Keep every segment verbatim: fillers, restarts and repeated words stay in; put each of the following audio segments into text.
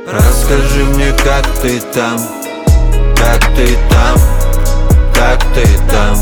Расскажи мне, как ты там, как ты там, как ты там.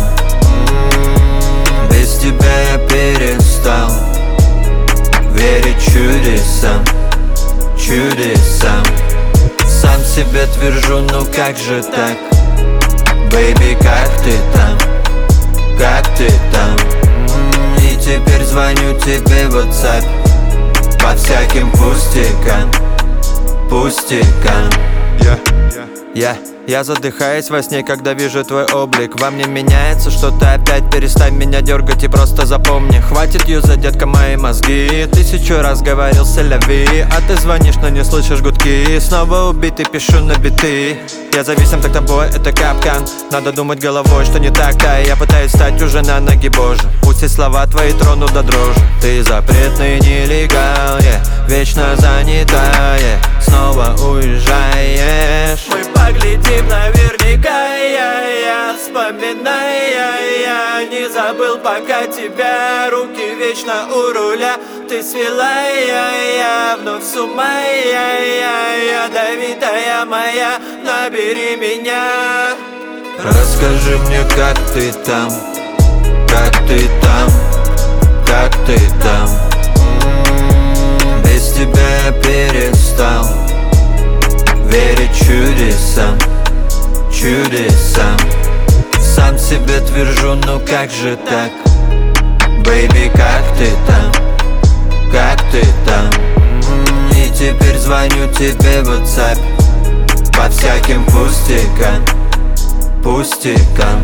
Без тебя я перестал верить чудесам, чудесам. Сам себе твержу, ну как же так? Бэйби, как ты там, как ты там? И теперь звоню тебе в WhatsApp по всяким пустякам, пустякам. Я, я, я задыхаюсь во сне, когда вижу твой облик. Во мне меняется что-то опять. Перестань меня дергать и просто запомни. Хватит юзать, детка, мои мозги. Тысячу раз говорил селяви, а ты звонишь, но не слышишь гудки. Снова убитый, пишу на биты. Я зависим, так тобой, это капкан. Надо думать головой, что не так-то. И я пытаюсь встать уже на ноги, боже. Пусть и слова твои тронут до дрожи. Ты запретный нелегал, yeah. Вечно занятая, снова уезжаешь. Мы поглядим наверняка, я, я вспоминая, я не забыл пока тебя. Руки вечно у руля, ты свела, я, я вновь с ума, я, я, ядовитая моя, набери меня. Расскажи мне, как ты там, как ты там, как ты там. Без тебя я перестал верить чудесам, чудесам. Сам себе твержу, ну как же так? Бэйби, как ты там, как ты там? И теперь звоню тебе в WhatsApp по всяким пустякам, пустякам.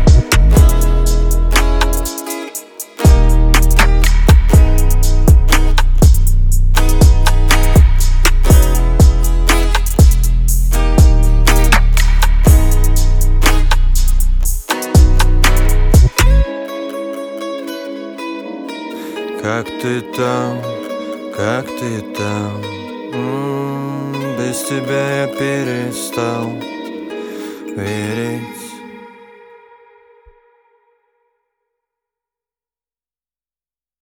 Как ты там, как ты там? М-м, без тебя я перестал верить.